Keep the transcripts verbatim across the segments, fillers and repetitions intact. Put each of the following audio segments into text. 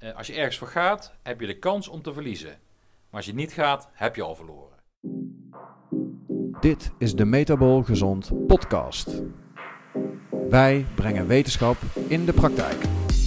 Uh, als je ergens voor gaat, heb je de kans om te verliezen. Maar als je niet gaat, heb je al verloren. Dit is de Metabol Gezond podcast. Wij brengen wetenschap in de praktijk.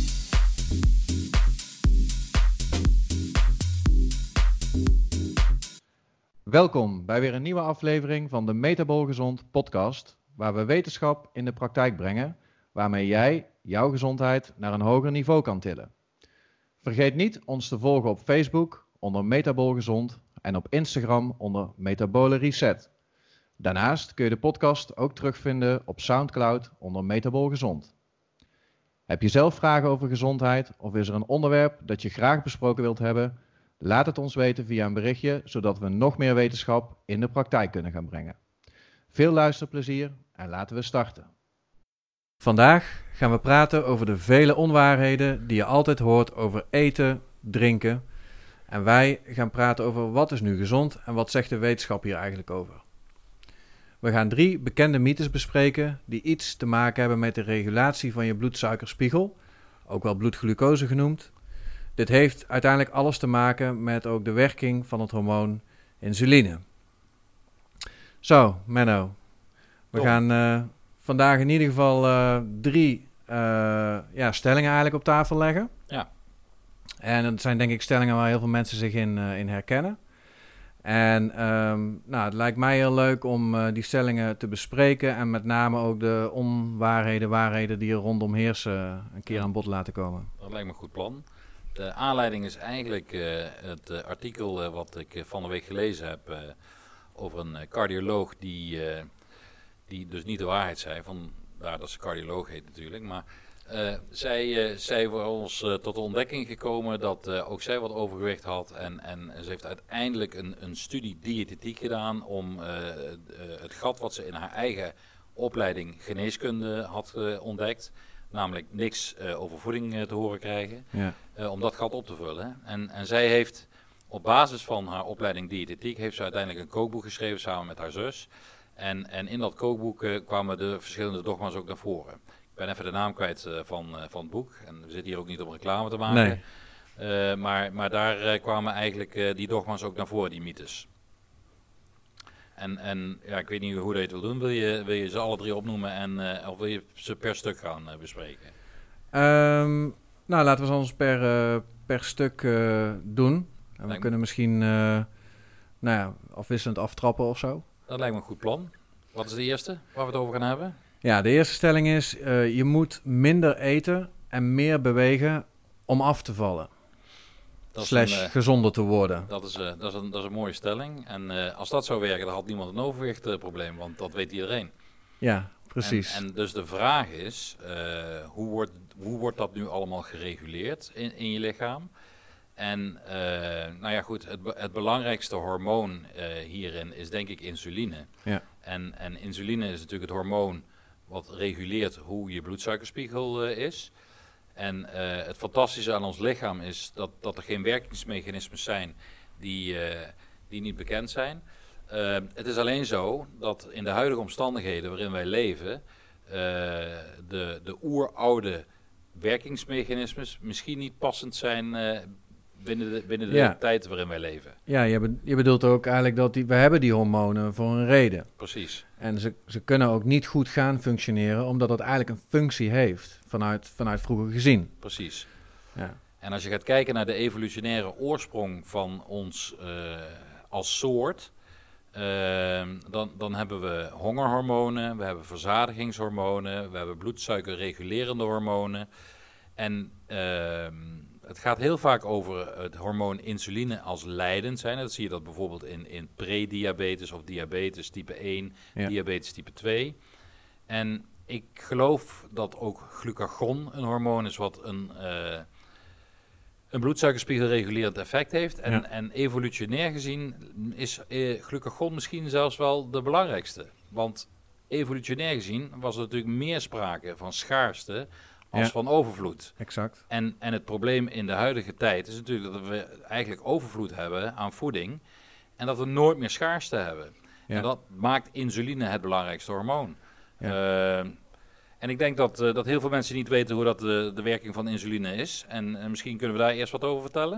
Welkom bij weer een nieuwe aflevering van de Metabol Gezond podcast, waar we wetenschap in de praktijk brengen, waarmee jij jouw gezondheid naar een hoger niveau kan tillen. Vergeet niet ons te volgen op Facebook onder Metabol Gezond en op Instagram onder Metabole Reset. Daarnaast kun je de podcast ook terugvinden op Soundcloud onder Metabol Gezond. Heb je zelf vragen over gezondheid of is er een onderwerp dat je graag besproken wilt hebben? Laat het ons weten via een berichtje, zodat we nog meer wetenschap in de praktijk kunnen gaan brengen. Veel luisterplezier en laten we starten. Vandaag gaan we praten over de vele onwaarheden die je altijd hoort over eten, drinken. En wij gaan praten over wat is nu gezond en wat zegt de wetenschap hier eigenlijk over. We gaan drie bekende mythes bespreken die iets te maken hebben met de regulatie van je bloedsuikerspiegel, ook wel bloedglucose genoemd. Dit heeft uiteindelijk alles te maken met ook de werking van het hormoon insuline. Zo, Menno. We Tom. gaan uh, vandaag in ieder geval uh, drie uh, ja, stellingen eigenlijk op tafel leggen. Ja. En dat zijn denk ik stellingen waar heel veel mensen zich in, uh, in herkennen. En um, nou, het lijkt mij heel leuk om uh, die stellingen te bespreken en met name ook de onwaarheden, waarheden die er rondom heersen een keer aan bod laten komen. Dat lijkt me een goed plan. De aanleiding is eigenlijk uh, het uh, artikel uh, wat ik uh, van de week gelezen heb uh, over een uh, cardioloog die, uh, die dus niet de waarheid zei, vandaar dat ze cardioloog heet natuurlijk, maar uh, zij, uh, zij was ons uh, tot de ontdekking gekomen dat uh, ook zij wat overgewicht had en, en ze heeft uiteindelijk een, een studie diëtetiek gedaan om uh, uh, het gat wat ze in haar eigen opleiding geneeskunde had uh, ontdekt, namelijk niks uh, over voeding uh, te horen krijgen, ja. uh, om dat gat op te vullen. En, en zij heeft op basis van haar opleiding diëtetiek, heeft ze uiteindelijk een kookboek geschreven samen met haar zus. En, en in dat kookboek uh, kwamen de verschillende dogma's ook naar voren. Ik ben even de naam kwijt uh, van, uh, van het boek. En we zitten hier ook niet om reclame te maken. Nee. Uh, maar, maar daar uh, kwamen eigenlijk uh, die dogma's ook naar voren, die mythes. En, en ja, ik weet niet hoe dat je het wil doen. Wil je, wil je ze alle drie opnoemen en, uh, of wil je ze per stuk gaan uh, bespreken? Um, nou, laten we ze anders per, uh, per stuk uh, doen. En we lijkt kunnen me... misschien uh, nou ja, afwisselend aftrappen of zo. Dat lijkt me een goed plan. Wat is de eerste waar we het over gaan hebben? Ja, de eerste stelling is, uh, je moet minder eten en meer bewegen om af te vallen. Dat slash een, uh, gezonder te worden. Dat is, uh, dat, is een, dat is een mooie stelling. En uh, als dat zou werken, dan had niemand een overgewichtprobleem, want dat weet iedereen. Ja, precies. En, en dus de vraag is, uh, hoe, wordt, hoe wordt dat nu allemaal gereguleerd in, in je lichaam? En uh, nou ja goed, het, het belangrijkste hormoon uh, hierin is denk ik insuline. Ja. En, en insuline is natuurlijk het hormoon wat reguleert hoe je bloedsuikerspiegel uh, is. En uh, het fantastische aan ons lichaam is dat, dat er geen werkingsmechanismes zijn die, uh, die niet bekend zijn. Uh, het is alleen zo dat in de huidige omstandigheden waarin wij leven, uh, de, de oeroude werkingsmechanismes misschien niet passend zijn uh, binnen de, binnen de ja. tijd waarin wij leven. Ja, je, be- je bedoelt ook eigenlijk dat die, we hebben die hormonen voor een reden. Precies. En ze, ze kunnen ook niet goed gaan functioneren, omdat het eigenlijk een functie heeft, vanuit, vanuit vroeger gezien. Precies. Ja. En als je gaat kijken naar de evolutionaire oorsprong van ons uh, als soort, uh, dan, dan hebben we hongerhormonen, we hebben verzadigingshormonen, we hebben bloedsuikerregulerende hormonen. En uh, het gaat heel vaak over het hormoon insuline als leidend zijn. Dat zie je dat bijvoorbeeld in, in prediabetes of diabetes type één, ja. diabetes type twee. En ik geloof dat ook glucagon een hormoon is wat een, uh, een bloedsuikerspiegelregulerend effect heeft. En, ja. en evolutionair gezien is uh, glucagon misschien zelfs wel de belangrijkste. Want evolutionair gezien was er natuurlijk meer sprake van schaarste als ja. van overvloed. Exact. En, en het probleem in de huidige tijd is natuurlijk dat we eigenlijk overvloed hebben aan voeding en dat we nooit meer schaarste hebben. Ja. En dat maakt insuline het belangrijkste hormoon. Ja. Uh, En ik denk dat, uh, dat heel veel mensen niet weten hoe dat de, de werking van insuline is. En uh, misschien kunnen we daar eerst wat over vertellen.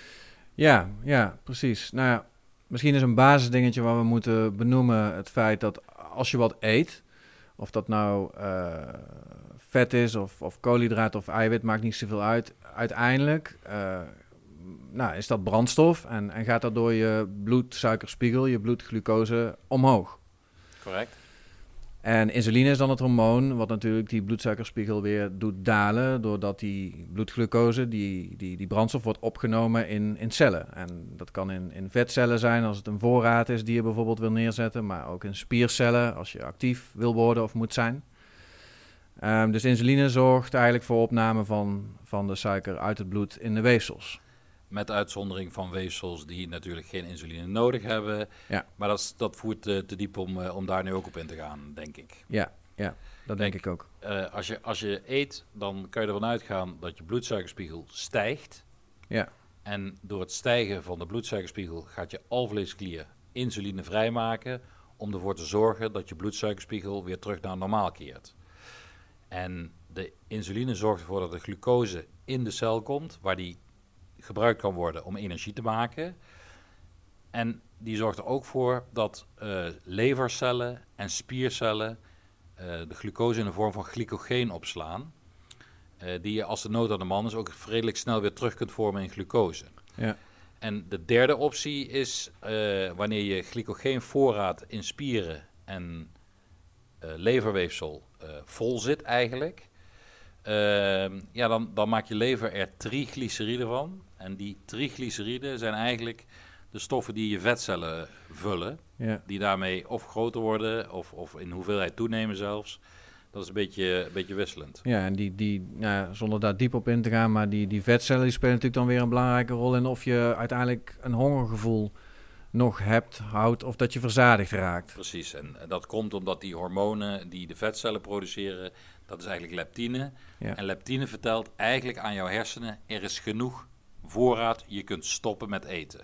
Ja, ja, precies. Nou ja, misschien is een basisdingetje waar we moeten benoemen het feit dat als je wat eet, of dat nou uh, vet is of, of koolhydraten of eiwit, maakt niet zoveel uit. Uiteindelijk uh, nou, is dat brandstof en, en gaat daardoor je bloedsuikerspiegel, je bloedglucose omhoog. Correct. En insuline is dan het hormoon wat natuurlijk die bloedsuikerspiegel weer doet dalen, doordat die bloedglucose, die, die, die brandstof, wordt opgenomen in, in cellen. En dat kan in, in vetcellen zijn als het een voorraad is die je bijvoorbeeld wil neerzetten, maar ook in spiercellen als je actief wil worden of moet zijn. Um, dus insuline zorgt eigenlijk voor opname van, van de suiker uit het bloed in de weefsels. Met uitzondering van weefsels die natuurlijk geen insuline nodig hebben. Ja. Maar dat, dat voert uh, te diep om, uh, om daar nu ook op in te gaan, denk ik. Ja, ja dat denk, denk ik ook. Uh, als, je, als je eet, dan kan je ervan uitgaan dat je bloedsuikerspiegel stijgt. Ja. En door het stijgen van de bloedsuikerspiegel gaat je alvleesklier insuline vrijmaken om ervoor te zorgen dat je bloedsuikerspiegel weer terug naar normaal keert. En de insuline zorgt ervoor dat de glucose in de cel komt, waar die gebruikt kan worden om energie te maken. En die zorgt er ook voor dat uh, levercellen en spiercellen uh, de glucose in de vorm van glycogeen opslaan. Uh, die je als de nood aan de man is ook redelijk snel weer terug kunt vormen in glucose. Ja. En de derde optie is uh, wanneer je glycogeenvoorraad in spieren en uh, leverweefsel uh, vol zit eigenlijk. Uh, ja, dan, dan maakt je lever er triglyceriden van. En die triglyceriden zijn eigenlijk de stoffen die je vetcellen vullen. Ja. Die daarmee of groter worden of, of in hoeveelheid toenemen zelfs. Dat is een beetje, een beetje wisselend. Ja, en die, die nou, zonder daar diep op in te gaan, maar die, die vetcellen die spelen natuurlijk dan weer een belangrijke rol in of je uiteindelijk een hongergevoel nog hebt, houdt of dat je verzadigd raakt. Precies, en dat komt omdat die hormonen die de vetcellen produceren, dat is eigenlijk leptine. Ja. En leptine vertelt eigenlijk aan jouw hersenen, er is genoeg voorraad, je kunt stoppen met eten.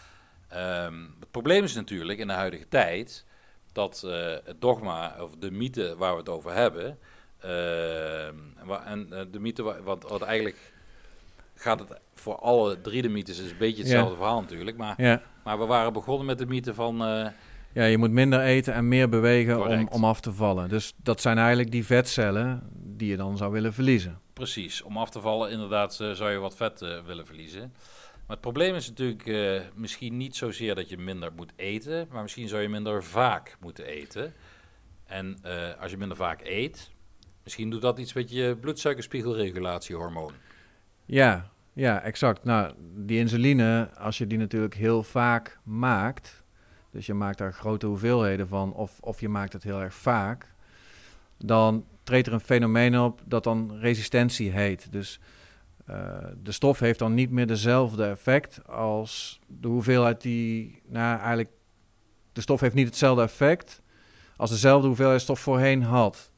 Um, het probleem is natuurlijk in de huidige tijd dat uh, het dogma, of de mythe waar we het over hebben, uh, en uh, de mythe, want, want eigenlijk gaat het voor alle drie de mythes is een beetje hetzelfde ja. verhaal natuurlijk, maar, ja. maar we waren begonnen met de mythe van Uh, ja, je moet minder eten en meer bewegen om, om af te vallen. Dus dat zijn eigenlijk die vetcellen die je dan zou willen verliezen. Precies, om af te vallen inderdaad uh, zou je wat vet uh, willen verliezen. Maar het probleem is natuurlijk uh, misschien niet zozeer dat je minder moet eten, maar misschien zou je minder vaak moeten eten. En uh, als je minder vaak eet, misschien doet dat iets met je bloedsuikerspiegelregulatiehormoon. Ja, ja, exact. Nou, die insuline, als je die natuurlijk heel vaak maakt, dus je maakt daar grote hoeveelheden van, of, of je maakt het heel erg vaak, dan treedt er een fenomeen op dat dan resistentie heet. Dus uh, de stof heeft dan niet meer dezelfde effect als de hoeveelheid die, nou eigenlijk, de stof heeft niet hetzelfde effect als dezelfde hoeveelheid stof voorheen had.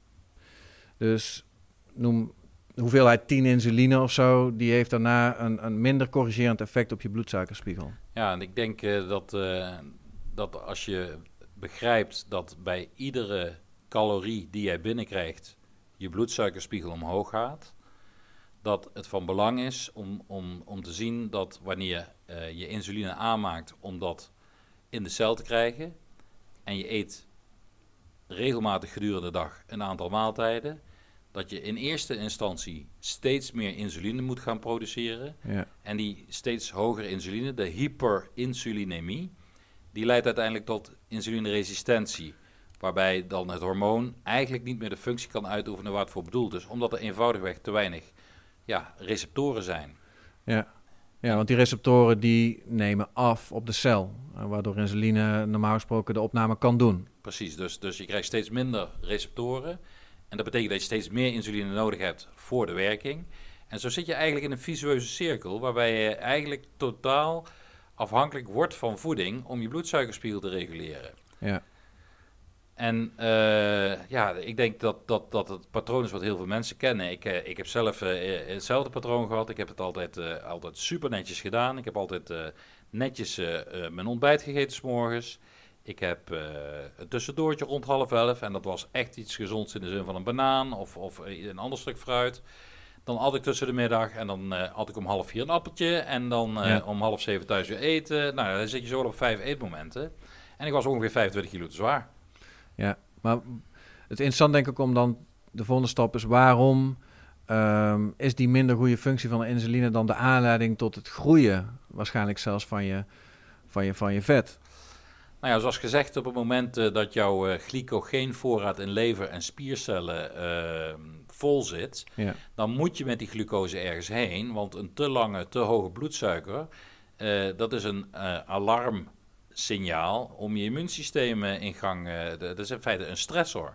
Dus noem de hoeveelheid tien insuline of zo, die heeft daarna een, een minder corrigerend effect op je bloedsuikerspiegel. Ja, en ik denk uh, dat, uh, dat als je begrijpt dat bij iedere calorie die jij binnenkrijgt, je bloedsuikerspiegel omhoog gaat, dat het van belang is om, om, om te zien dat wanneer uh, je insuline aanmaakt om dat in de cel te krijgen en je eet regelmatig gedurende de dag een aantal maaltijden, dat je in eerste instantie steeds meer insuline moet gaan produceren. Ja. En die steeds hogere insuline, de hyperinsulinemie, die leidt uiteindelijk tot insulineresistentie. Waarbij dan het hormoon eigenlijk niet meer de functie kan uitoefenen waar het voor bedoeld is. Omdat er eenvoudigweg te weinig ja, receptoren zijn. Ja. ja, want die receptoren die nemen af op de cel. Waardoor insuline normaal gesproken de opname kan doen. Precies, dus, dus je krijgt steeds minder receptoren. En dat betekent dat je steeds meer insuline nodig hebt voor de werking. En zo zit je eigenlijk in een visueuze cirkel, waarbij je eigenlijk totaal afhankelijk wordt van voeding om je bloedsuikerspiegel te reguleren. Ja. En uh, ja, ik denk dat, dat, dat het patroon is wat heel veel mensen kennen. Ik, uh, ik heb zelf uh, hetzelfde patroon gehad. Ik heb het altijd, uh, altijd super netjes gedaan. Ik heb altijd uh, netjes uh, uh, mijn ontbijt gegeten 's morgens. Ik heb uh, een tussendoortje rond half elf en dat was echt iets gezonds in de zin van een banaan of, of een ander stuk fruit. Dan at ik tussen de middag en dan uh, at ik om half vier een appeltje en dan uh, ja. om half zeven thuis weer eten. Nou, dan zit je zo wel op vijf eetmomenten. En ik was ongeveer vijfentwintig kilo te zwaar. Ja, maar het interessant denk ik om dan de volgende stap is waarom um, is die minder goede functie van de insuline dan de aanleiding tot het groeien, waarschijnlijk zelfs van je, van je, van je vet? Nou ja, zoals gezegd, op het moment uh, dat jouw uh, glycogeenvoorraad in lever en spiercellen uh, vol zit, ja. dan moet je met die glucose ergens heen, want een te lange, te hoge bloedsuiker, uh, dat is een uh, alarmsignaal om je immuunsysteem uh, in gang, uh, de, dat is in feite een stressor.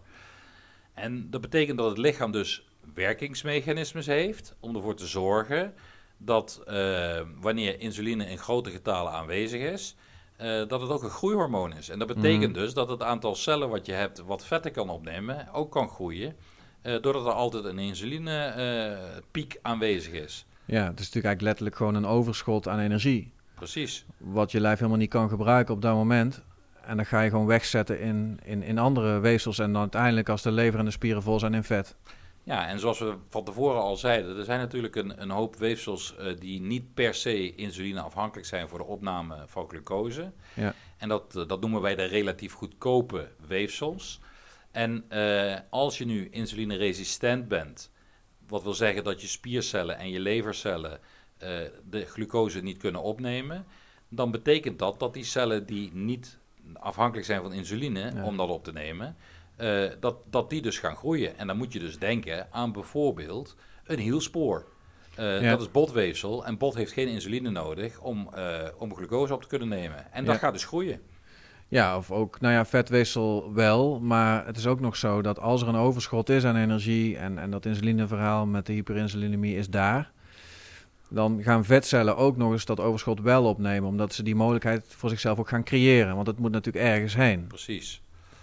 En dat betekent dat het lichaam dus werkingsmechanismes heeft om ervoor te zorgen dat uh, wanneer insuline in grote getalen aanwezig is, Uh, dat het ook een groeihormoon is. En dat betekent mm. dus dat het aantal cellen wat je hebt, wat vetten kan opnemen, ook kan groeien. Uh, doordat er altijd een insulinepiek uh, aanwezig is. Ja, het is natuurlijk eigenlijk letterlijk gewoon een overschot aan energie. Precies. Wat je lijf helemaal niet kan gebruiken op dat moment. En dan ga je gewoon wegzetten in, in, in andere weefsels. En dan uiteindelijk als de lever en de spieren vol zijn in vet. Ja, en zoals we van tevoren al zeiden, er zijn natuurlijk een, een hoop weefsels uh, die niet per se insulineafhankelijk zijn voor de opname van glucose. Ja. En dat, uh, dat noemen wij de relatief goedkope weefsels. En uh, als je nu insulineresistent bent, wat wil zeggen dat je spiercellen en je levercellen uh, de glucose niet kunnen opnemen, dan betekent dat dat die cellen die niet afhankelijk zijn van insuline ja. om dat op te nemen, Uh, dat, dat die dus gaan groeien. En dan moet je dus denken aan bijvoorbeeld een hielspoor. Uh, ja. Dat is botweefsel en bot heeft geen insuline nodig om, uh, om glucose op te kunnen nemen. En dat ja. gaat dus groeien. Ja, of ook, nou ja, vetweefsel wel, maar het is ook nog zo dat als er een overschot is aan energie en, en dat insulineverhaal met de hyperinsulinemie is daar, dan gaan vetcellen ook nog eens dat overschot wel opnemen, omdat ze die mogelijkheid voor zichzelf ook gaan creëren. Want het moet natuurlijk ergens heen. Precies.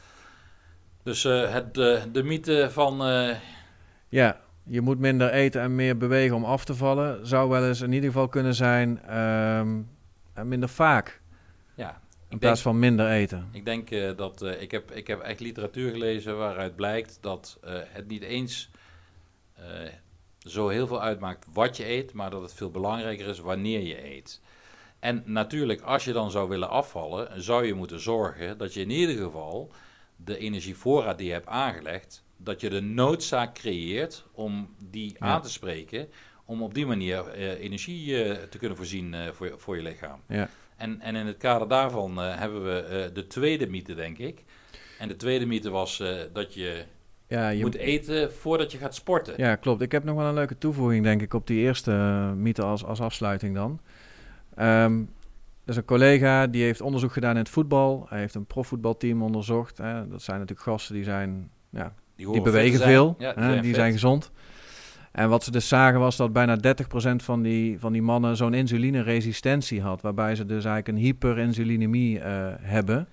Dus uh, het, uh, de mythe van... Uh... Ja, je moet minder eten en meer bewegen om af te vallen. Zou wel eens in ieder geval kunnen zijn um, minder vaak. Ja, in plaats denk, van minder eten. Ik denk uh, dat... Uh, ik, heb, ik heb echt literatuur gelezen waaruit blijkt dat uh, het niet eens uh, zo heel veel uitmaakt wat je eet, maar dat het veel belangrijker is wanneer je eet. En natuurlijk, als je dan zou willen afvallen, zou je moeten zorgen dat je in ieder geval de energievoorraad die je hebt aangelegd, dat je de noodzaak creëert om die ja. aan te spreken, om op die manier uh, energie uh, te kunnen voorzien uh, voor, je, voor je lichaam. Ja. En, en in het kader daarvan uh, hebben we uh, de tweede mythe, denk ik. En de tweede mythe was uh, dat je, ja, je moet eten voordat je gaat sporten. Ja, klopt. Ik heb nog wel een leuke toevoeging, denk ik, op die eerste uh, mythe als, als afsluiting dan. Um, Er is een collega die heeft onderzoek gedaan in het voetbal. Hij heeft een profvoetbalteam onderzocht. Hè. Dat zijn natuurlijk gasten die zijn, ja, die, die bewegen veel, ja, die, hè, zijn, die zijn gezond. En wat ze dus zagen was dat bijna dertig procent van die, van die mannen zo'n insulineresistentie had. Waarbij ze dus eigenlijk een hyperinsulinemie uh, hebben.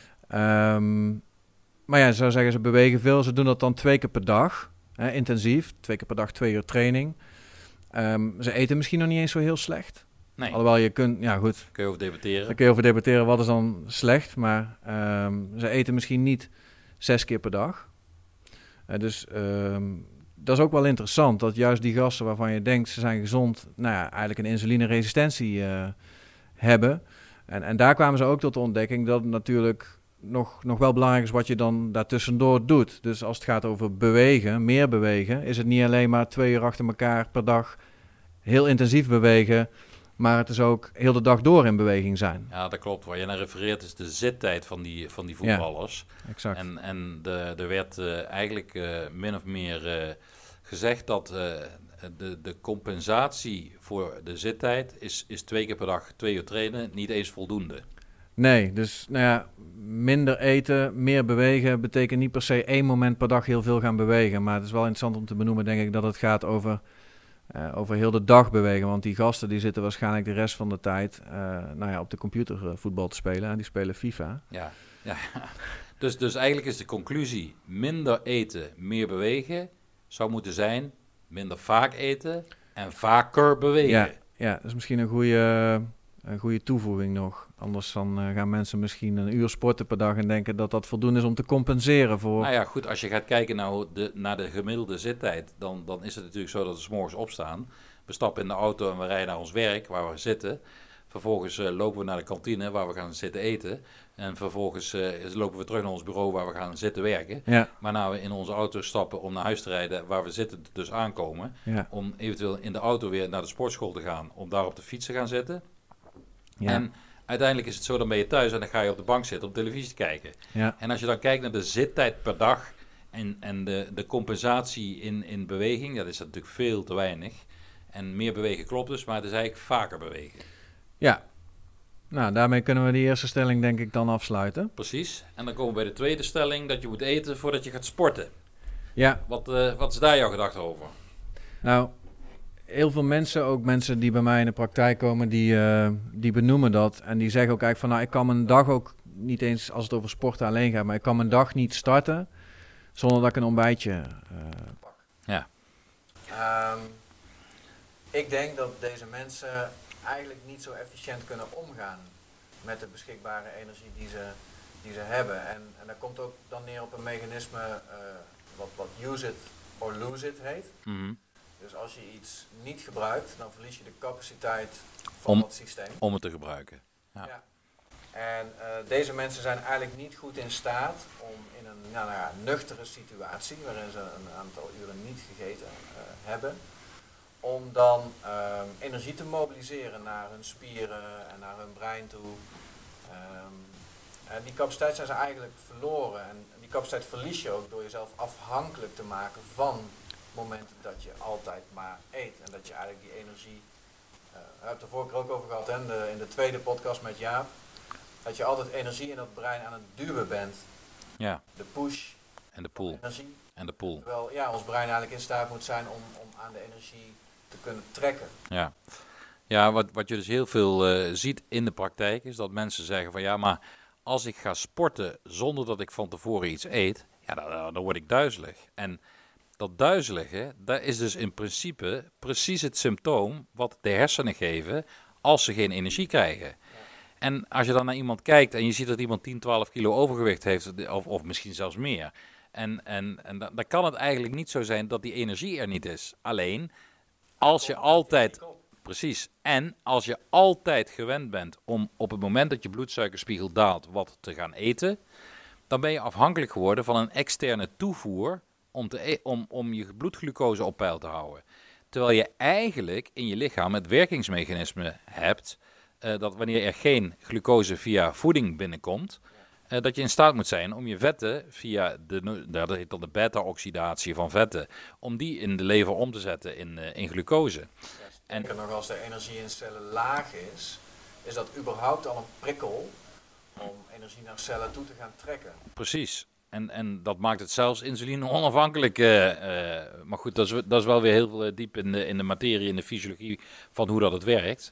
Um, maar ja, ze zou zeggen, ze bewegen veel. Ze doen dat dan twee keer per dag, hè, intensief. Twee keer per dag, twee uur training. Um, ze eten misschien nog niet eens zo heel slecht. Nee. Alhoewel je kunt, ja goed. Kun je over debatteren. Daar kun je over debatteren, wat is dan slecht. Maar um, ze eten misschien niet zes keer per dag. Uh, dus um, dat is ook wel interessant. Dat juist die gasten waarvan je denkt, ze zijn gezond, nou ja, eigenlijk een insulineresistentie uh, hebben. En, en daar kwamen ze ook tot de ontdekking dat het natuurlijk nog, nog wel belangrijk is wat je dan daartussendoor doet. Dus als het gaat over bewegen, meer bewegen, is het niet alleen maar twee uur achter elkaar per dag heel intensief bewegen, maar het is ook heel de dag door in beweging zijn. Ja, dat klopt. Waar je naar refereert is de zittijd van die, van die voetballers. Ja, exact. En, en de, er werd uh, eigenlijk uh, min of meer uh, gezegd dat uh, de, de compensatie voor de zittijd is, is twee keer per dag twee uur trainen niet eens voldoende. Nee, dus nou ja, minder eten, meer bewegen betekent niet per se één moment per dag heel veel gaan bewegen. Maar het is wel interessant om te benoemen, denk ik, dat het gaat over... Uh, over heel de dag bewegen, want die gasten die zitten waarschijnlijk de rest van de tijd uh, nou ja, op de computer uh, voetbal te spelen en die spelen FIFA. Ja, ja. Dus, dus eigenlijk is de conclusie minder eten, meer bewegen zou moeten zijn minder vaak eten en vaker bewegen. Ja, ja, dat is misschien een goede, een goede toevoeging nog. Anders dan uh, gaan mensen misschien een uur sporten per dag en denken dat dat voldoende is om te compenseren voor... Nou ja, goed, als je gaat kijken naar de, naar de gemiddelde zittijd, dan, dan is het natuurlijk zo dat we 's morgens opstaan. We stappen in de auto en we rijden naar ons werk, waar we zitten. Vervolgens uh, lopen we naar de kantine, waar we gaan zitten eten. En vervolgens uh, lopen we terug naar ons bureau, waar we gaan zitten werken. Ja. Waarna we in onze auto stappen om naar huis te rijden, waar we zitten dus aankomen. Ja. Om eventueel in de auto weer naar de sportschool te gaan, om daar op de fiets te gaan zitten. Ja. En uiteindelijk is het zo, dan ben je thuis en dan ga je op de bank zitten om televisie te kijken. Ja. En als je dan kijkt naar de zittijd per dag en, en de, de compensatie in, in beweging, dat is natuurlijk veel te weinig. En meer bewegen klopt dus, maar het is eigenlijk vaker bewegen. Ja, nou daarmee kunnen we die eerste stelling denk ik dan afsluiten. Precies. En dan komen we bij de tweede stelling, dat je moet eten voordat je gaat sporten. Ja. Wat, uh, wat is daar jouw gedachte over? Nou, heel veel mensen, ook mensen die bij mij in de praktijk komen, die, uh, die benoemen dat. En die zeggen ook eigenlijk van, nou ik kan mijn dag ook niet eens, als het over sporten alleen gaat, maar ik kan mijn dag niet starten zonder dat ik een ontbijtje uh, pak. Ja. Um, ik denk dat deze mensen eigenlijk niet zo efficiënt kunnen omgaan met de beschikbare energie die ze, die ze hebben. En, en dat komt ook dan neer op een mechanisme uh, wat, wat use it or lose it heet. Mm-hmm. Dus als je iets niet gebruikt, dan verlies je de capaciteit van om, dat systeem. Om het te gebruiken. Ja. Ja. En uh, deze mensen zijn eigenlijk niet goed in staat om in een nou, nou ja, nuchtere situatie, waarin ze een aantal uren niet gegeten uh, hebben, om dan uh, energie te mobiliseren naar hun spieren en naar hun brein toe. Um, en die capaciteit zijn ze eigenlijk verloren. En die capaciteit verlies je ook door jezelf afhankelijk te maken van momenten dat je altijd maar eet. En dat je eigenlijk die energie, uh, we hebben het er vorige keer ook over gehad, hè, in, de, in de tweede podcast met Jaap, dat je altijd energie in dat brein aan het duwen bent. Ja. De push. En de pull. Energie. En de pull. Terwijl ja, ons brein eigenlijk in staat moet zijn om, om aan de energie te kunnen trekken. Ja, ja wat, wat je dus heel veel uh, ziet in de praktijk is dat mensen zeggen van ja, maar als ik ga sporten zonder dat ik van tevoren iets eet, ja, dan, dan word ik duizelig. En dat duizelige, dat is dus in principe precies het symptoom wat de hersenen geven als ze geen energie krijgen. En als je dan naar iemand kijkt en je ziet dat iemand tien, twaalf kilo overgewicht heeft, of, of misschien zelfs meer. En, en, en dan, dan kan het eigenlijk niet zo zijn dat die energie er niet is. Alleen, als je altijd, precies, en als je altijd gewend bent om op het moment dat je bloedsuikerspiegel daalt wat te gaan eten, dan ben je afhankelijk geworden van een externe toevoer om, te e- om, om je bloedglucose op peil te houden. Terwijl je eigenlijk in je lichaam het werkingsmechanisme hebt, Uh, dat wanneer er geen glucose via voeding binnenkomt, uh, dat je in staat moet zijn om je vetten via de, dat heet dan de beta-oxidatie van vetten, om die in de lever om te zetten in, uh, in glucose. Ja, en nog als de energie in cellen laag is, is dat überhaupt al een prikkel om energie naar cellen toe te gaan trekken. Precies. En, en dat maakt het zelfs insuline onafhankelijk. Uh, uh, maar goed, dat is, dat is wel weer heel uh, diep in de, in de materie, in de fysiologie van hoe dat het werkt.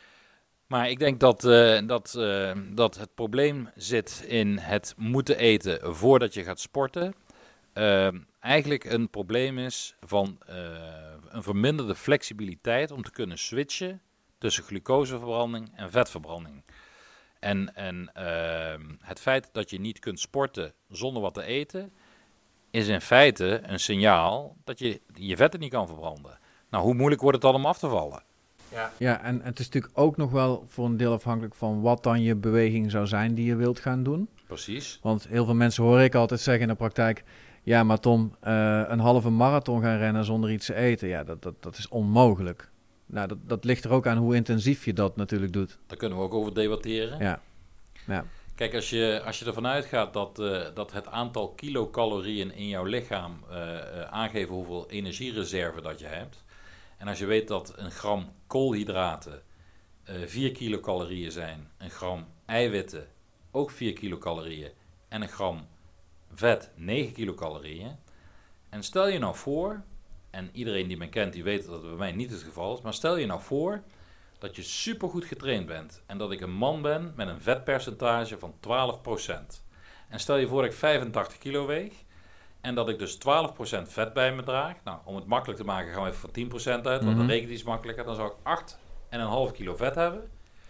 Maar ik denk dat, uh, dat, uh, dat het probleem zit in het moeten eten voordat je gaat sporten. Uh, eigenlijk een probleem is van uh, een verminderde flexibiliteit om te kunnen switchen tussen glucoseverbranding en vetverbranding. En, en uh, het feit dat je niet kunt sporten zonder wat te eten, is in feite een signaal dat je je vetten niet kan verbranden. Nou, hoe moeilijk wordt het dan om af te vallen? Ja, ja en, en het is natuurlijk ook nog wel voor een deel afhankelijk van wat dan je beweging zou zijn die je wilt gaan doen. Precies. Want heel veel mensen hoor ik altijd zeggen in de praktijk, ja maar Tom, uh, een halve marathon gaan rennen zonder iets te eten, ja dat, dat, dat is onmogelijk. Nou, dat, dat ligt er ook aan hoe intensief je dat natuurlijk doet. Daar kunnen we ook over debatteren. Ja. Ja. Kijk, als je, als je ervan uitgaat dat, uh, dat het aantal kilocalorieën in jouw lichaam uh, uh, aangeven hoeveel energiereserve dat je hebt. En als je weet dat een gram koolhydraten uh, vier kilocalorieën zijn, een gram eiwitten ook vier kilocalorieën en een gram vet negen kilocalorieën. En stel je nou voor, en iedereen die me kent die weet dat het bij mij niet het geval is, maar stel je nou voor dat je supergoed getraind bent en dat ik een man ben met een vetpercentage van twaalf procent. En stel je voor dat ik vijfentachtig kilo weeg en dat ik dus twaalf procent vet bij me draag. Nou, om het makkelijk te maken gaan we even van tien procent uit, want Mm-hmm. dan reken ik iets makkelijker. Dan zou ik acht komma vijf kilo vet hebben.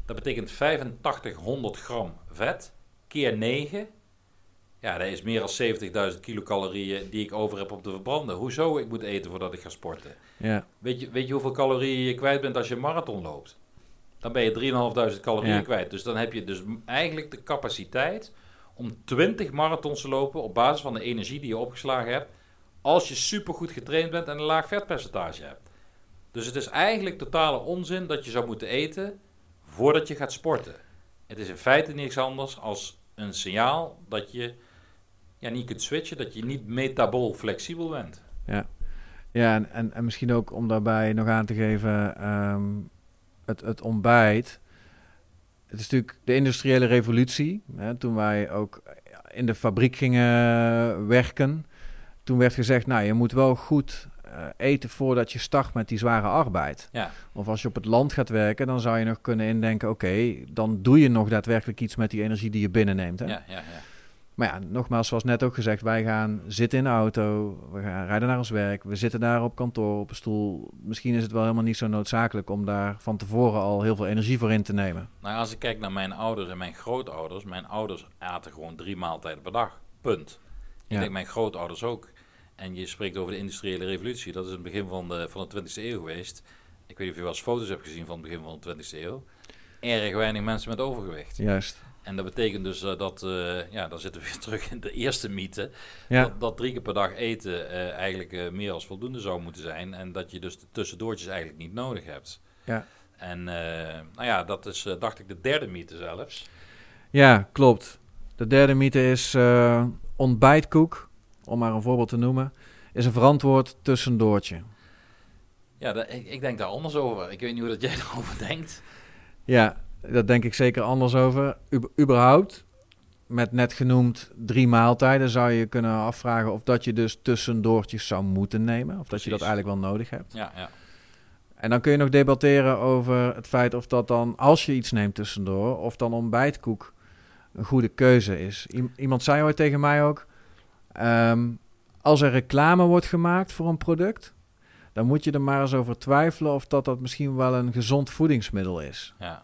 Dat betekent vijfentachtighonderd gram vet keer negen. Ja, dat is meer dan zeventigduizend kilocalorieën die ik over heb om te verbranden. Hoezo ik moet eten voordat ik ga sporten? Ja. Weet je, weet je hoeveel calorieën je kwijt bent als je een marathon loopt? Dan ben je drieduizend vijfhonderd calorieën Ja. kwijt. Dus dan heb je dus eigenlijk de capaciteit om twintig marathons te lopen op basis van de energie die je opgeslagen hebt, als je supergoed getraind bent en een laag vetpercentage hebt. Dus het is eigenlijk totale onzin dat je zou moeten eten voordat je gaat sporten. Het is in feite niks anders als een signaal dat je ja, niet kunt switchen, dat je niet metabool flexibel bent. Ja, ja en, en, en misschien ook om daarbij nog aan te geven, um, het, het ontbijt. Het is natuurlijk de industriële revolutie. Hè, toen wij ook in de fabriek gingen werken, toen werd gezegd, nou, je moet wel goed uh, eten voordat je start met die zware arbeid. Ja. Of als je op het land gaat werken, dan zou je nog kunnen indenken, oké, okay, dan doe je nog daadwerkelijk iets met die energie die je binnenneemt. Hè? Ja, ja, ja. Maar ja, nogmaals, zoals net ook gezegd, wij gaan zitten in de auto, we gaan rijden naar ons werk, we zitten daar op kantoor, op een stoel. Misschien is het wel helemaal niet zo noodzakelijk om daar van tevoren al heel veel energie voor in te nemen. Nou, als ik kijk naar mijn ouders en mijn grootouders, mijn ouders aten gewoon drie maaltijden per dag, punt. Ik Ja. denk mijn grootouders ook. En je spreekt over de industriële revolutie, dat is het begin van de, van de twintigste eeuw geweest. Ik weet niet of je wel eens foto's hebt gezien van het begin van de twintigste eeuw. Erg weinig mensen met overgewicht. Juist. En dat betekent dus uh, dat, uh, ja, dan zitten we weer terug in de eerste mythe, Ja. dat, dat drie keer per dag eten uh, eigenlijk uh, meer als voldoende zou moeten zijn en dat je dus de tussendoortjes eigenlijk niet nodig hebt. Ja. En uh, nou ja, dat is, uh, dacht ik, de derde mythe zelfs. Ja, klopt. De derde mythe is uh, ontbijtkoek, om maar een voorbeeld te noemen, is een verantwoord tussendoortje. Ja, dat, ik, ik denk daar anders over. Ik weet niet hoe dat jij erover denkt. Ja, daar denk ik zeker anders over. U- überhaupt, met net genoemd drie maaltijden, zou je kunnen afvragen of dat je dus tussendoortjes zou moeten nemen. Of dat je dat Precies. eigenlijk wel nodig hebt. Ja, ja. En dan kun je nog debatteren over het feit of dat dan, als je iets neemt tussendoor, of dan ontbijtkoek een goede keuze is. I- iemand zei ooit tegen mij ook, um, als er reclame wordt gemaakt voor een product, dan moet je er maar eens over twijfelen of dat dat misschien wel een gezond voedingsmiddel is. Ja.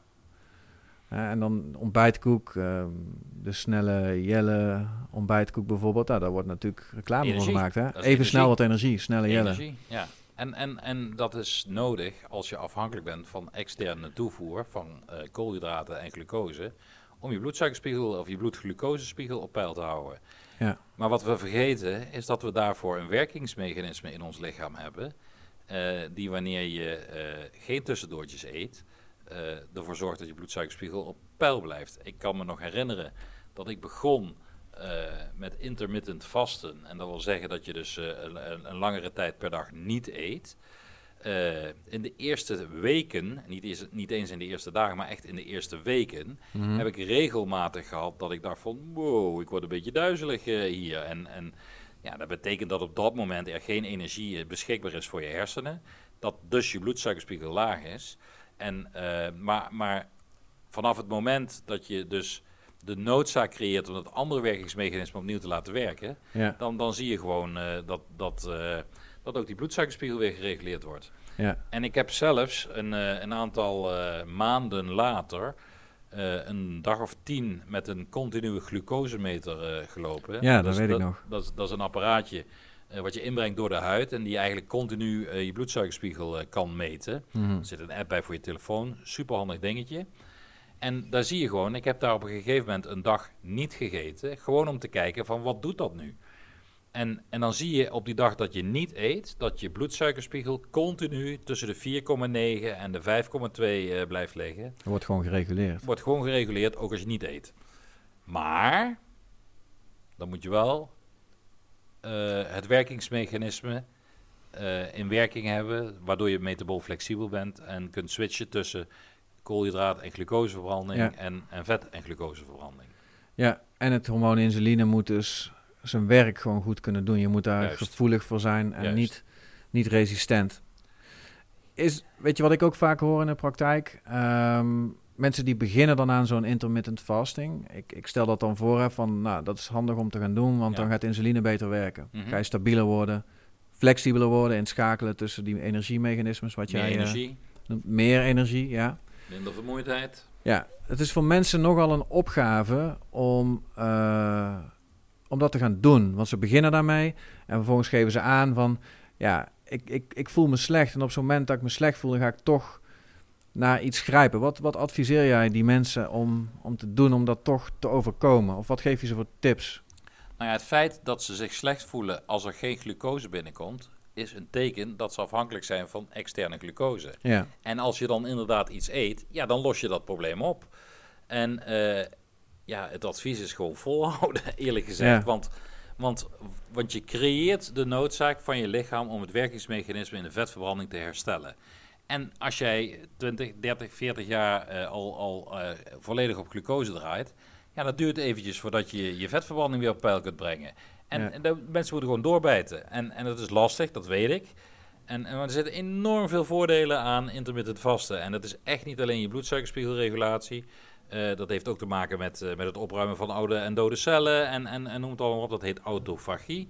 Uh, en dan ontbijtkoek, uh, de snelle Jelle ontbijtkoek bijvoorbeeld. Nou, daar wordt natuurlijk reclame Energie. voor gemaakt. Hè? Dat is Even energie. snel wat energie, snelle Jelle. Energie, ja. En, en, en dat is nodig als je afhankelijk bent van externe toevoer van uh, koolhydraten en glucose, om je bloedsuikerspiegel of je bloedglucosespiegel op peil te houden. Ja. Maar wat we vergeten is dat we daarvoor een werkingsmechanisme in ons lichaam hebben, uh, die wanneer je uh, geen tussendoortjes eet, uh, ervoor zorgt dat je bloedsuikerspiegel op peil blijft. Ik kan me nog herinneren dat ik begon uh, met intermittent vasten. En dat wil zeggen dat je dus uh, een, een langere tijd per dag niet eet. Uh, in de eerste weken, niet eens, niet eens in de eerste dagen, maar echt in de eerste weken, Mm-hmm. heb ik regelmatig gehad dat ik dacht van, wow, ik word een beetje duizelig uh, hier. En, en ja, dat betekent dat op dat moment er geen energie uh, beschikbaar is voor je hersenen. Dat dus je bloedsuikerspiegel laag is. En, uh, maar, maar vanaf het moment dat je dus de noodzaak creëert om dat andere werkingsmechanisme opnieuw te laten werken, Ja. dan, dan zie je gewoon uh, dat, dat, uh, dat ook die bloedsuikerspiegel weer gereguleerd wordt. Ja. En ik heb zelfs een, uh, een aantal uh, maanden later uh, een dag of tien met een continue glucosemeter uh, gelopen. Ja, dat dat is, weet ik dat, nog. Dat is, dat is een apparaatje uh, wat je inbrengt door de huid en die eigenlijk continu uh, je bloedsuikerspiegel uh, kan meten. Mm-hmm. Er zit een app bij voor je telefoon, superhandig dingetje. En daar zie je gewoon, ik heb daar op een gegeven moment een dag niet gegeten, gewoon om te kijken van wat doet dat nu? En, en dan zie je op die dag dat je niet eet, dat je bloedsuikerspiegel continu tussen de vier komma negen en de vijf komma twee uh, blijft liggen. Dat wordt gewoon gereguleerd. Wordt gewoon gereguleerd, ook als je niet eet. Maar, dan moet je wel uh, het werkingsmechanisme uh, in werking hebben, waardoor je metabool flexibel bent en kunt switchen tussen koolhydraat- en glucoseverbranding Ja. en, en vet- en glucoseverbranding. Ja, en het hormoon insuline moet dus zijn werk gewoon goed kunnen doen. Je moet daar Juist. gevoelig voor zijn en Juist. niet, niet resistent. Is, weet je wat ik ook vaak hoor in de praktijk? Um, mensen die beginnen dan aan zo'n intermittent fasting. Ik, ik stel dat dan voor, hè, van nou, dat is handig om te gaan doen, want Ja. dan gaat insuline beter werken. Mhm. Ga je stabieler worden, flexibeler worden, inschakelen tussen die energiemechanismes, wat Meer jij uh, energie, noemt. Meer energie, ja. minder vermoeidheid. Ja, het is voor mensen nogal een opgave om, uh, om dat te gaan doen. Want ze beginnen daarmee en vervolgens geven ze aan van... ja, ik, ik, ik voel me slecht en op zo'n moment dat ik me slecht voel... dan ga ik toch naar iets grijpen. Wat, wat adviseer jij die mensen om, om te doen om dat toch te overkomen? Of wat geef je ze voor tips? Nou ja, het feit dat ze zich slecht voelen als er geen glucose binnenkomt... is een teken dat ze afhankelijk zijn van externe glucose. Ja. En als je dan inderdaad iets eet, ja, dan los je dat probleem op. En uh, ja, het advies is gewoon volhouden, eerlijk gezegd. Ja. Want, want, want je creëert de noodzaak van je lichaam om het werkingsmechanisme in de vetverbranding te herstellen. En als jij twintig, dertig, veertig jaar uh, al, al uh, volledig op glucose draait... ja, dat duurt eventjes voordat je je vetverbranding weer op peil kunt brengen. En, Ja. en de mensen moeten gewoon doorbijten. En, en dat is lastig, dat weet ik. En, en er zitten enorm veel voordelen aan intermittent vasten. En dat is echt niet alleen je bloedsuikerspiegelregulatie. Uh, dat heeft ook te maken met, uh, met het opruimen van oude en dode cellen. En, en, en noem het allemaal op, dat heet autofagie.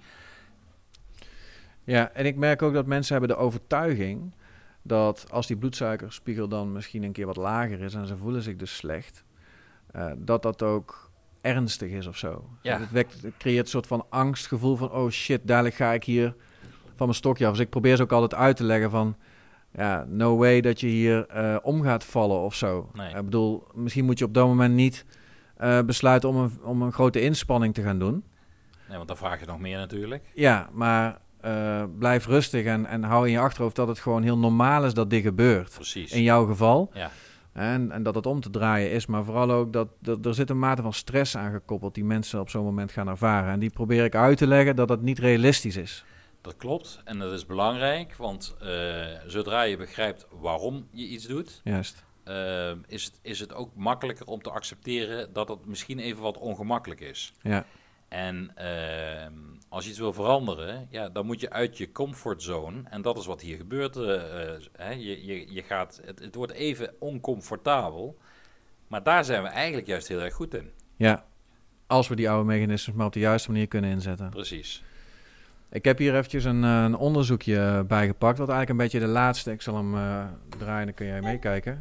Ja, en ik merk ook dat mensen hebben de overtuiging... dat als die bloedsuikerspiegel dan misschien een keer wat lager is... en ze voelen zich dus slecht... Uh, dat dat ook ernstig is of zo. Ja. Het, wekt, het creëert een soort van angstgevoel van... oh shit, dadelijk ga ik hier van mijn stokje af. Dus ik probeer ze ook altijd uit te leggen van... ja, no way dat je hier uh, om gaat vallen of zo. Nee. Ik bedoel, misschien moet je op dat moment niet uh, besluiten... Om een, om een grote inspanning te gaan doen. Nee, want dan vraag je nog meer natuurlijk. Ja, maar uh, blijf rustig en, en hou in je achterhoofd... dat het gewoon heel normaal is dat dit gebeurt. Precies. In jouw geval. Ja. En, en dat het om te draaien is, maar vooral ook dat, dat er zit een mate van stress aangekoppeld die mensen op zo'n moment gaan ervaren. En die probeer ik uit te leggen dat dat niet realistisch is. Dat klopt en dat is belangrijk, want uh, zodra je begrijpt waarom je iets doet, Juist. Uh, is, het, is het ook makkelijker om te accepteren dat het misschien even wat ongemakkelijk is. Ja. En uh, als je iets wil veranderen, ja, dan moet je uit je comfortzone. En dat is wat hier gebeurt. Uh, uh, hè, je, je, je gaat, het, het wordt even oncomfortabel. Maar daar zijn we eigenlijk juist heel erg goed in. Ja, als we die oude mechanismes maar op de juiste manier kunnen inzetten. Precies. Ik heb hier eventjes een, een onderzoekje bijgepakt. Wat eigenlijk een beetje de laatste... Ik zal hem uh, draaien, dan kun jij meekijken.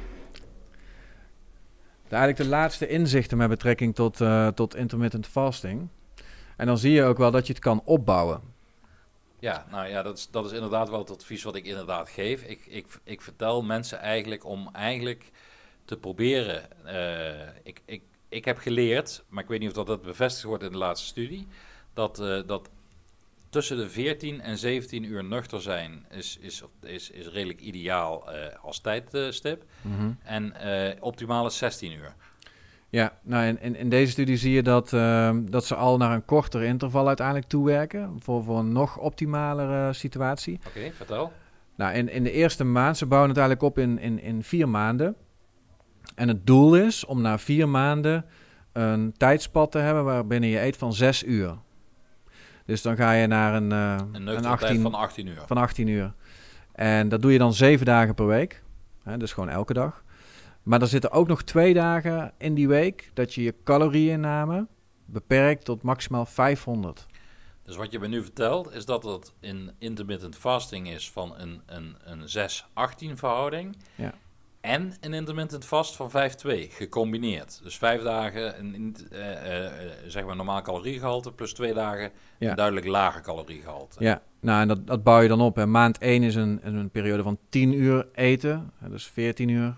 De, eigenlijk de laatste inzichten met betrekking tot, uh, tot intermittent fasting. En dan zie je ook wel dat je het kan opbouwen. Ja, nou ja, dat is, dat is inderdaad wel het advies wat ik inderdaad geef. Ik, ik, ik vertel mensen eigenlijk om eigenlijk te proberen... Uh, ik, ik, ik heb geleerd, maar ik weet niet of dat, dat bevestigd wordt in de laatste studie... dat, uh, dat tussen de veertien en zeventien uur nuchter zijn is, is, is, is redelijk ideaal uh, als tijdstip. Mm-hmm. En uh, optimaal is zestien uur. Ja, nou in, in, in deze studie zie je dat, uh, dat ze al naar een korter interval uiteindelijk toewerken. Voor, voor een nog optimalere situatie. Oké, okay, vertel. Nou, in, in de eerste maand, ze bouwen het eigenlijk op in, in, in vier maanden. En het doel is om na vier maanden een tijdspad te hebben waarbinnen je eet van zes uur. Dus dan ga je naar een, uh, een, een achttien, van achttien uur. Van achttien uur. En dat doe je dan zeven dagen per week. Hè, dus gewoon elke dag. Maar er zitten ook nog twee dagen in die week dat je je calorieinname beperkt tot maximaal vijfhonderd. Dus wat je me nu vertelt is dat het in intermittent fasting is van een, een, een zes achttien verhouding. Ja. En een intermittent fast van vijf twee gecombineerd. Dus vijf dagen een uh, uh, zeg maar normaal caloriegehalte plus twee dagen ja. een duidelijk lager caloriegehalte. Ja, nou en dat, dat bouw je dan op. Hè. Maand één is een, een periode van tien uur eten, dus veertien uur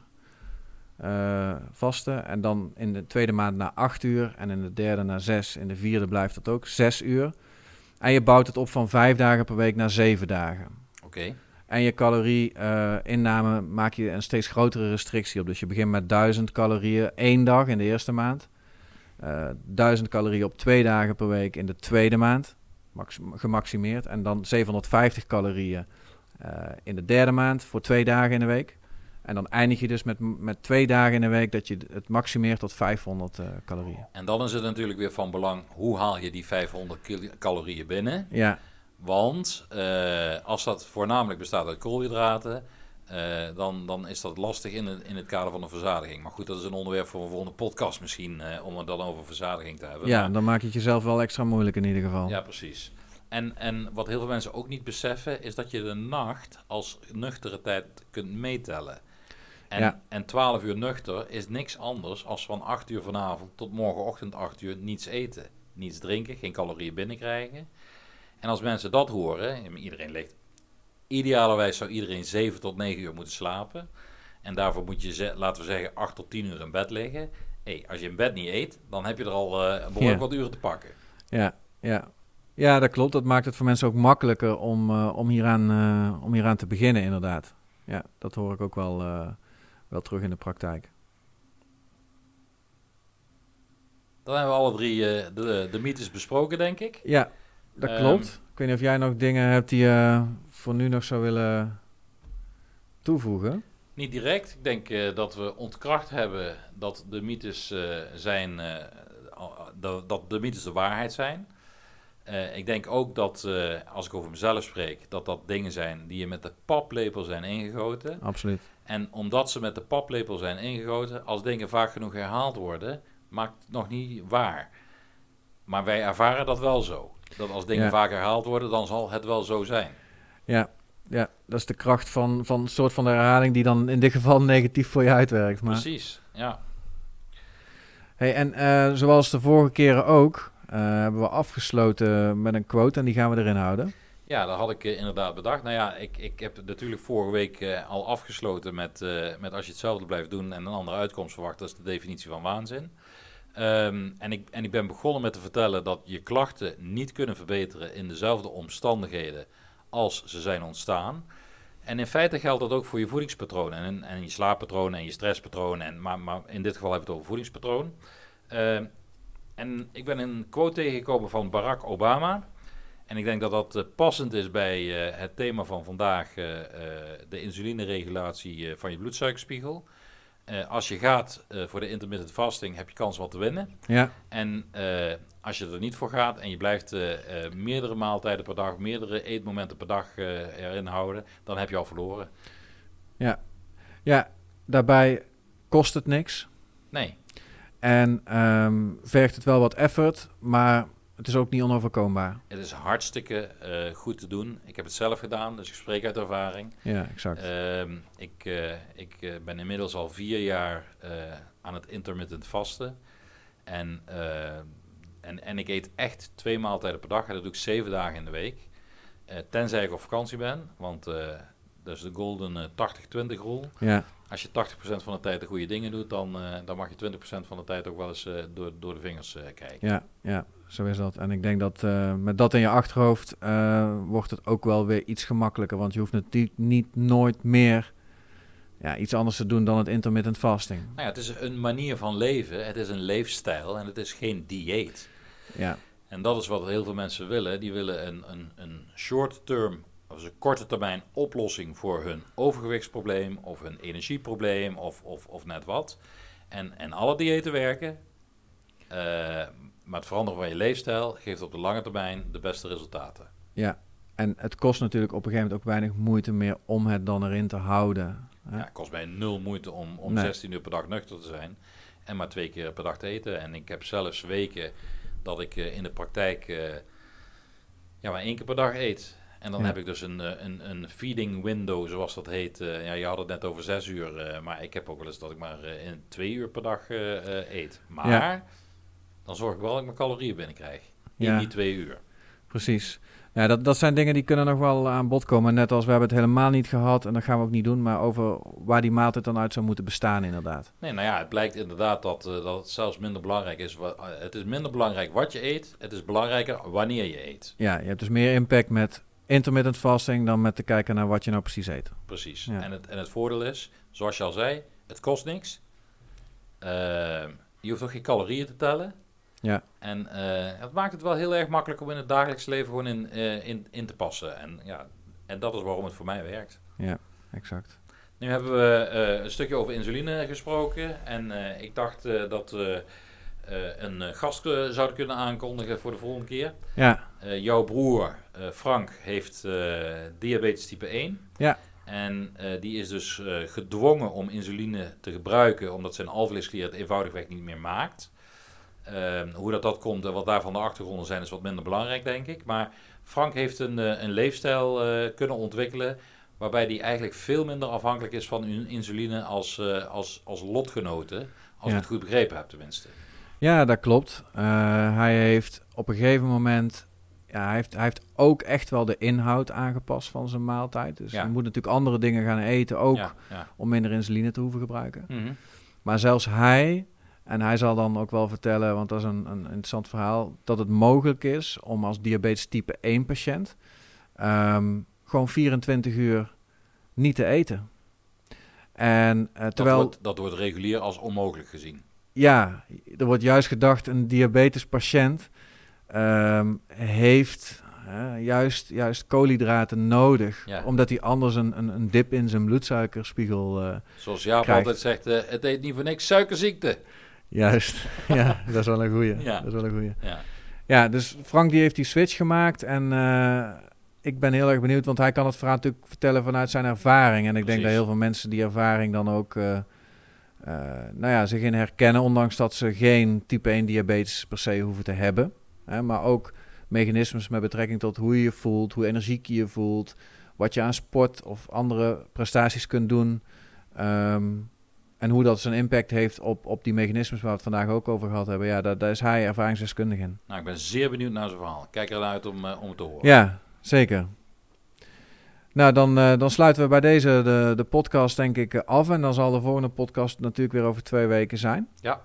uh, vasten. En dan in de tweede maand naar acht uur en in de derde naar zes. In de vierde blijft dat ook zes uur. En je bouwt het op van vijf dagen per week naar zeven dagen. Oké. Okay. En je calorie-inname uh, maak je een steeds grotere restrictie op. Dus je begint met duizend calorieën één dag in de eerste maand. Uh, duizend calorieën op twee dagen per week in de tweede maand. Max- gemaximeerd. En dan zevenhonderdvijftig calorieën uh, in de derde maand voor twee dagen in de week. En dan eindig je dus met, met twee dagen in de week dat je het maximeert tot vijfhonderd uh, calorieën. En dan is het natuurlijk weer van belang, hoe haal je die vijfhonderd kil- calorieën binnen? Ja. Want uh, als dat voornamelijk bestaat uit koolhydraten, uh, dan, dan is dat lastig in het, in het kader van een verzadiging. Maar goed, dat is een onderwerp voor een volgende podcast misschien, uh, om het dan over verzadiging te hebben. Ja, maar, dan maak je het jezelf wel extra moeilijk in ieder geval. Ja, precies. En, en wat heel veel mensen ook niet beseffen, is dat je de nacht als nuchtere tijd kunt meetellen. En, ja. en twaalf uur nuchter is niks anders als van acht uur vanavond tot morgenochtend acht uur niets eten. Niets drinken, geen calorieën binnenkrijgen. En als mensen dat horen, iedereen ligt, idealerwijs zou iedereen zeven tot negen uur moeten slapen. En daarvoor moet je, laten we zeggen, acht tot tien uur in bed liggen. Hey, als je in bed niet eet, dan heb je er al uh, behoorlijk ja. wat uren te pakken. Ja, ja. ja, dat klopt. Dat maakt het voor mensen ook makkelijker om, uh, om, hieraan, uh, om hieraan te beginnen, inderdaad. Ja, dat hoor ik ook wel, uh, wel terug in de praktijk. Dan hebben we alle drie uh, de, de mythes besproken, denk ik. Ja, dat um, klopt. Ik weet niet of jij nog dingen hebt die je uh, voor nu nog zou willen toevoegen. Niet direct. Ik denk uh, dat we ontkracht hebben dat de mythes uh, zijn, uh, dat, dat de mythes de waarheid zijn. Uh, ik denk ook dat, uh, als ik over mezelf spreek, dat dat dingen zijn die je met de paplepel zijn ingegoten. Absoluut. En omdat ze met de paplepel zijn ingegoten, als dingen vaak genoeg herhaald worden, maakt het nog niet waar. Maar wij ervaren dat wel zo. Dat als dingen ja. vaak herhaald worden, dan zal het wel zo zijn. Ja, ja, dat is de kracht van, van een soort van de herhaling die dan in dit geval negatief voor je uitwerkt. Maar... Precies, ja. Hey, en uh, zoals de vorige keren ook, uh, hebben we afgesloten met een quote en die gaan we erin houden. Ja, dat had ik uh, inderdaad bedacht. Nou ja, ik, ik heb natuurlijk vorige week uh, al afgesloten met, uh, met als je hetzelfde blijft doen en een andere uitkomst verwacht, dat is de definitie van waanzin. Um, en, ik, en ik ben begonnen met te vertellen dat je klachten niet kunnen verbeteren in dezelfde omstandigheden als ze zijn ontstaan. En in feite geldt dat ook voor je voedingspatronen en, en je slaappatronen en je stresspatronen. En, maar, maar in dit geval hebben we het over voedingspatroon. Uh, en ik ben een quote tegengekomen van Barack Obama. En ik denk dat dat uh, passend is bij uh, het thema van vandaag, uh, uh, de insulineregulatie uh, van je bloedsuikerspiegel. Uh, als je gaat uh, voor de intermittent fasting, heb je kans wat te winnen. Ja. En uh, als je er niet voor gaat en je blijft uh, uh, meerdere maaltijden per dag, meerdere eetmomenten per dag uh, erin houden, dan heb je al verloren. Ja, ja, daarbij kost het niks. Nee. En um, vergt het wel wat effort, maar het is ook niet onoverkombaar. Het is hartstikke uh, goed te doen. Ik heb het zelf gedaan, dus ik spreek uit ervaring. Ja, exact. Uh, ik uh, ik uh, ben inmiddels al vier jaar uh, aan het intermittent vasten. En, uh, en, en ik eet echt twee maaltijden per dag. En dat doe ik zeven dagen in de week. Uh, tenzij ik op vakantie ben, want uh, dat is de golden uh, tachtig twintig rule. Ja. Als je tachtig procent van de tijd de goede dingen doet, dan, uh, dan mag je twintig procent van de tijd ook wel eens uh, door, door de vingers uh, kijken. Ja, ja, zo is dat. En ik denk dat uh, met dat in je achterhoofd uh, wordt het ook wel weer iets gemakkelijker. Want je hoeft natuurlijk niet nooit meer ja, iets anders te doen dan het intermittent fasting. Nou ja, het is een manier van leven, het is een leefstijl en het is geen dieet. Ja. En dat is wat heel veel mensen willen. Die willen een, een, een short-term, of een korte termijn oplossing voor hun overgewichtsprobleem of hun energieprobleem of, of, of net wat. En, en alle diëten werken, uh, maar het veranderen van je leefstijl geeft op de lange termijn de beste resultaten. Ja, en het kost natuurlijk op een gegeven moment ook weinig moeite meer om het dan erin te houden. Hè? Ja, het kost mij nul moeite om, om nee. zestien uur per dag nuchter te zijn en maar twee keer per dag te eten. En ik heb zelfs weken dat ik uh, in de praktijk uh, ja, maar één keer per dag eet. En dan ja. heb ik dus een, een, een feeding window, zoals dat heet. Uh, ja, je had het net over zes uur, uh, maar ik heb ook wel eens dat ik maar uh, in twee uur per dag uh, uh, eet. Maar ja. dan zorg ik wel dat ik mijn calorieën binnenkrijg in ja. die twee uur. Precies. Ja, dat, dat zijn dingen die kunnen nog wel aan bod komen. Net als we hebben het helemaal niet gehad, en dat gaan we ook niet doen, maar over waar die maaltijd dan uit zou moeten bestaan inderdaad. Nee, nou ja, het blijkt inderdaad dat, uh, dat het zelfs minder belangrijk is. Wat, uh, het is minder belangrijk wat je eet, het is belangrijker wanneer je eet. Ja, je hebt dus meer impact met intermittent fasting dan met te kijken naar wat je nou precies eet. Precies. Ja. En, het, en het voordeel is, zoals je al zei, het kost niks. Uh, je hoeft ook geen calorieën te tellen. Ja. En uh, het maakt het wel heel erg makkelijk om in het dagelijks leven gewoon in, uh, in, in te passen. En, ja, en dat is waarom het voor mij werkt. Ja, exact. Nu hebben we uh, een stukje over insuline gesproken. En uh, ik dacht uh, dat we uh, uh, een uh, gast uh, zouden kunnen aankondigen voor de volgende keer. Ja. Uh, jouw broer uh, Frank heeft uh, diabetes type één. Ja. En uh, die is dus uh, gedwongen om insuline te gebruiken, omdat zijn alvleesklier het eenvoudigweg niet meer maakt. Uh, hoe dat, dat komt en wat daarvan de achtergronden zijn, is wat minder belangrijk, denk ik. Maar Frank heeft een, uh, een leefstijl uh, kunnen ontwikkelen waarbij die eigenlijk veel minder afhankelijk is van in- insuline als, uh, als, als lotgenoten, als Ja. ik het goed begrepen heb tenminste. Ja, dat klopt. Uh, hij heeft op een gegeven moment... Ja, hij heeft, hij heeft ook echt wel de inhoud aangepast van zijn maaltijd. Dus Ja. je moet natuurlijk andere dingen gaan eten, ook Ja, ja. om minder insuline te hoeven gebruiken. Mm-hmm. Maar zelfs hij, en hij zal dan ook wel vertellen, want dat is een, een interessant verhaal, dat het mogelijk is om als diabetes type één patiënt um, gewoon vierentwintig uur niet te eten. En uh, terwijl... Dat wordt, dat wordt regulier als onmogelijk gezien. Ja, er wordt juist gedacht, een diabetespatiënt um, heeft uh, juist, juist koolhydraten nodig. Ja. Omdat hij anders een, een, een dip in zijn bloedsuikerspiegel uh, Zoals Jaap krijgt. altijd zegt, uh, het eet niet voor niks suikerziekte. Juist, ja, dat is wel een goeie. Ja. Dat is wel een goeie. Ja. Ja, dus Frank die heeft die switch gemaakt en uh, ik ben heel erg benieuwd, want hij kan het verhaal natuurlijk vertellen vanuit zijn ervaring. En ik Precies. denk dat heel veel mensen die ervaring dan ook... Uh, Uh, nou ja, zich in herkennen, ondanks dat ze geen type één diabetes per se hoeven te hebben. Hè, maar ook mechanismes met betrekking tot hoe je je voelt, hoe energiek je je voelt, wat je aan sport of andere prestaties kunt doen. Um, en hoe dat zijn impact heeft op, op die mechanismes waar we het vandaag ook over gehad hebben. Ja, daar, daar is hij ervaringsdeskundig in. Nou, ik ben zeer benieuwd naar zijn verhaal. Kijk er naar uit om, uh, om het te horen. Ja, zeker. Nou, dan, uh, dan sluiten we bij deze de, de podcast denk ik af. En dan zal de volgende podcast natuurlijk weer over twee weken zijn. Ja.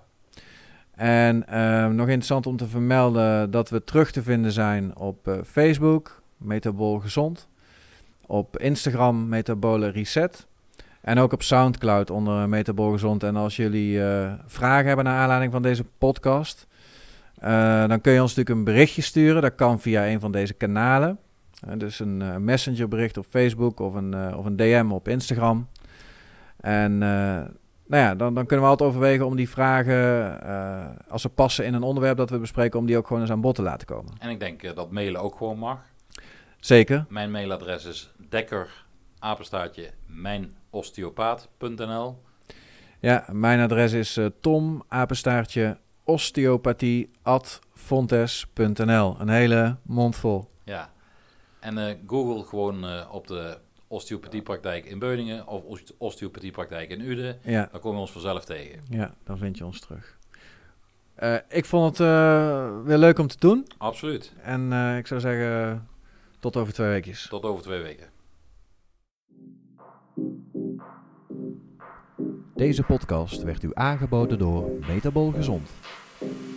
En uh, nog interessant om te vermelden dat we terug te vinden zijn op uh, Facebook, Metabol Gezond. Op Instagram, Metabole Reset. En ook op Soundcloud onder Metabol Gezond. En als jullie uh, vragen hebben naar aanleiding van deze podcast, uh, dan kun je ons natuurlijk een berichtje sturen. Dat kan via een van deze kanalen. Uh, dus een uh, messengerbericht op Facebook of een, uh, of een D M op Instagram. En uh, nou ja, dan, dan kunnen we altijd overwegen om die vragen, uh, als ze passen in een onderwerp dat we bespreken, om die ook gewoon eens aan bod te laten komen. En ik denk uh, dat mailen ook gewoon mag. Zeker. Mijn mailadres is dekker, apenstaartje, mijnosteopaat punt n l. Ja, mijn adres is uh, tom, apenstaartje, osteopathie, at fontes punt n l. Een hele mond vol. Ja. En uh, Google gewoon uh, op de osteopathiepraktijk in Beuningen of osteopathiepraktijk in Uden. Ja. Dan komen we ons vanzelf tegen. Ja, dan vind je ons terug. Uh, ik vond het uh, weer leuk om te doen. Absoluut. En uh, ik zou zeggen, uh, tot over twee weekjes. Tot over twee weken. Deze podcast werd u aangeboden door Metabol Gezond.